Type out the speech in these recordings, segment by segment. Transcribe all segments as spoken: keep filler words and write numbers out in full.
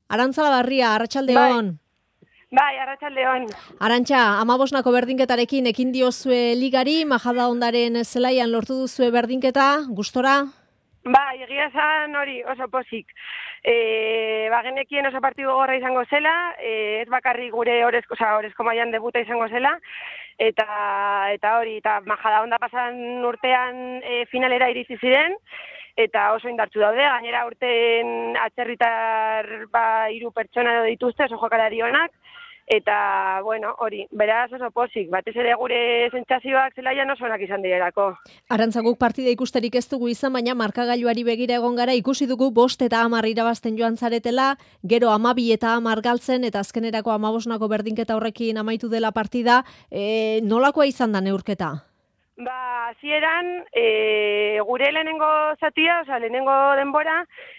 Arantzala Barria, arratsalde Bai. on. Bai, arratsalde on. Arantxa, amabosnako berdinketarekin ekin diozue ligari, Majadahondaren zelaian lortu duzue berdinketa, gustora? Bai, egia esan hori oso pozik. E, ba, genekien oso partidu gorra izango zela, e, ez bakarrik gure orezko, oza, orezko mailan debuta izango zela, eta eta hori, eta Majadahonda pasan urtean e, finalera iritsi ziren, eta oso indartsu daude, gainera urten atzerritar ba, hiru pertsona dituzte, oso jokalari onak, eta, bueno, hori, beraz oso pozik, batez ere gure sentsazioak zelaian oso onak izan direlako. Arantza, guk partida ikusterik ez dugu izan, baina markagailuari begira egon gara, ikusi dugu bost eta hamar irabazten joan zaretela, gero hamabi eta hamar galtzen, eta azkenerako hamabosnako berdinketa horrekin amaitu dela partida, e, nolakoa izan da neurketa? Ba, hasieran e, gure lehenengo zatia, oza, lehenengo denbora,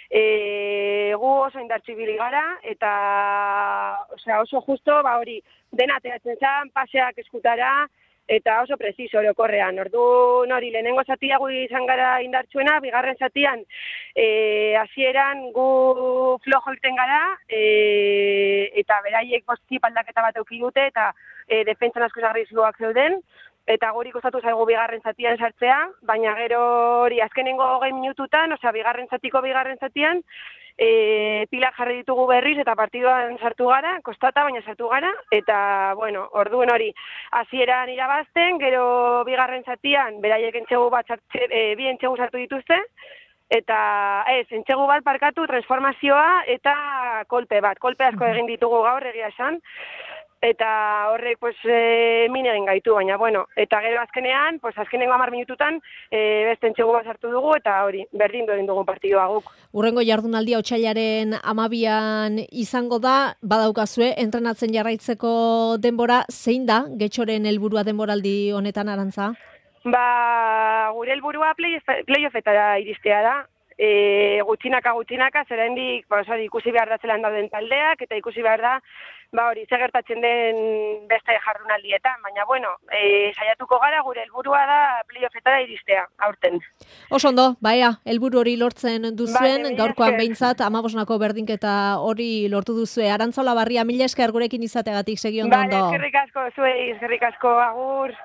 e, gu oso indartsu ibili gara, eta oza, oso justo, ba hori, dena ateratzen zen, paseak eskutara, eta oso preciso orokorrean. Orduan hori, lehenengo zatia gu izan gara indartsuena, bigarren zatian, e, hasieran gu flojo irten gara, e, eta beraiek postip aldaketa bat euki dute, eta e, defentsan asko agresibak zeuden, eta guri kostatu zaigu bigarren zatian sartzea, baina gero hori azkenengo hogei minututan, osea bigarren zatiko bigarren zatian, e, pilak jarri ditugu berriz eta partiduan sartu gara, kostata baina sartu gara, eta bueno, orduen hori hasieran irabazten, gero bigarren zatian beraiek entxegu bat sartze, e, bi entxegu sartu dituzte, eta ez, entxegu bat parkatu transformazioa eta kolpe bat, kolpe asko egin ditugu gaur egia esan, eta horrek pues e, min egin gaitu, baina bueno, eta gero azkenean, pues azkenengo hamar minututan e, beste entxegu bat sartu dugu, eta hori, berdin egin dugu partidua guk. Urrengo jardunaldia otsailaren hamabian izango da, badaukazue, entrenatzen jarraitzeko denbora, zein da, Getxoren helburua denboraldi honetan, Arantza? Ba, gure helburua playoffetara iristea da, e, gutxinaka gutxinaka, zeraindik ba, ikusi behar da zelan dauden taldeak, eta ikusi behar da, ba hori, ze gertatzen den beste jardunaldietan, baina bueno, e, saiatuko gara, gure helburua da playoffetara iristea, aurten. Oso ondo, baia, helburu hori lortzen duzuen, Bale, gaurkoan esker. behintzat, amabosnako berdinketa hori lortu duzue. Arantza Barria, mila esker gurekin izategatik, segi ondo Bale, ondo. eskerrik asko, zuei, eskerrik asko, agur.